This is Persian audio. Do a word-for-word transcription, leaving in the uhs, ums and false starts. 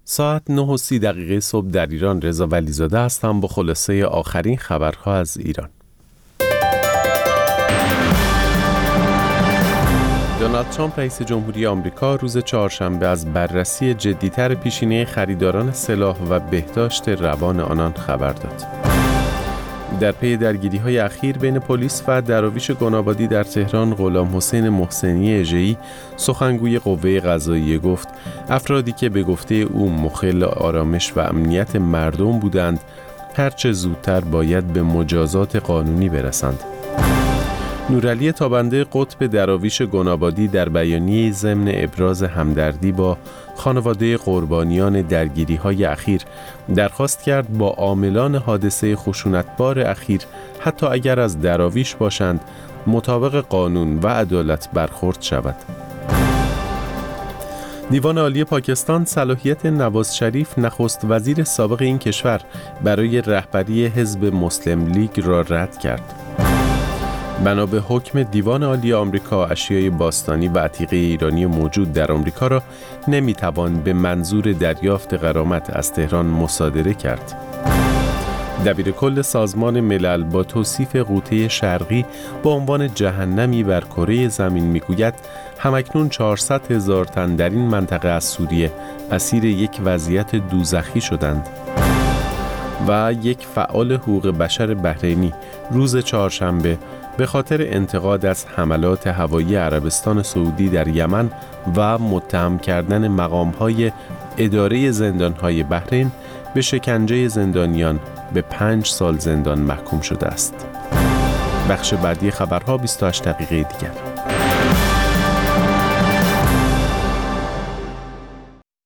ساعت نه و سی دقیقه صبح در ایران. رضا ولیزاده هستم با خلاصه آخرین خبرها از ایران. دونالد ترامپ رئیس جمهوری آمریکا روز چهارشنبه از بررسی جدی‌تر پیشینه خریداران سلاح و بهداشت روان آنان خبر داد. در پی درگیری‌های اخیر بین پلیس و دراویش گنابادی در تهران، غلام حسین محسنی اژه‌ای سخنگوی قوه قضاییه گفت افرادی که به گفته او مخل آرامش و امنیت مردم بودند هرچه زودتر باید به مجازات قانونی برسند. نورعلی تابنده قطب دراویش گنابادی در بیانیه ضمن ابراز همدردی با خانواده قربانیان درگیری‌های اخیر درخواست کرد با عاملان حادثه خشونتبار اخیر حتی اگر از دراویش باشند مطابق قانون و عدالت برخورد شود. دیوان عالی پاکستان صلاحیت نواز شریف نخست وزیر سابق این کشور برای رهبری حزب مسلم لیگ را رد کرد. بنا به حکم دیوان عالی آمریکا، اشیای باستانی و عتیقه ایرانی موجود در آمریکا را نمیتوان به منظور دریافت غرامت از تهران مصادره کرد. دبیر کل سازمان ملل با توصیف غوطه شرقی با عنوان جهنمی بر کره زمین میگوید همکنون چهارصد هزار تن در این منطقه از سوریه اسیر یک وضعیت دوزخی شدند. و یک فعال حقوق بشر بحرینی روز چهارشنبه به خاطر انتقاد از حملات هوایی عربستان سعودی در یمن و متهم کردن مقام‌های اداره زندان‌های بحرین به شکنجه زندانیان به پنج سال زندان محکوم شده است. بخش بعدی خبرها بیست و هشت دقیقه دیگر.